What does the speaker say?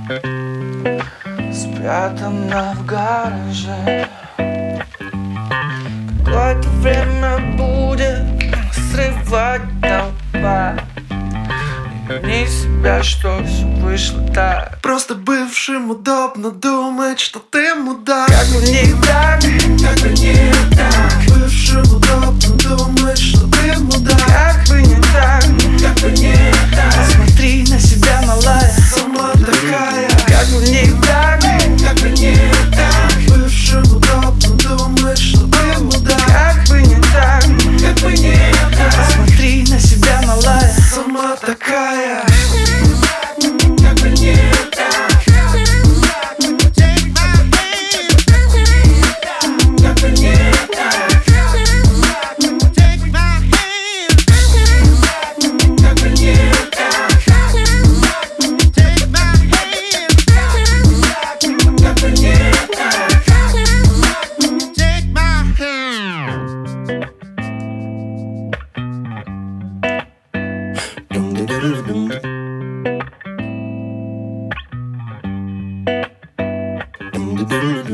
спрятана в гараже. Какое-то время будет срывать толпа, и вини себя, что все вышло так. Просто бывшим удобно думать, что ты мудак. Как бы не так, Как бы не так. Бывшим удобно думать, что ты мудак. как бы не так, Как бы не так. смотри на себя, малая, Сама такая. как бы не так, Как бы не так. Бывшим удобно думать, что ты мудак. как бы не так, Как бы не так. смотри на себя, малая. Сама такая. Как бы не так. Как бы не так. Как бы не так. Как бы не так.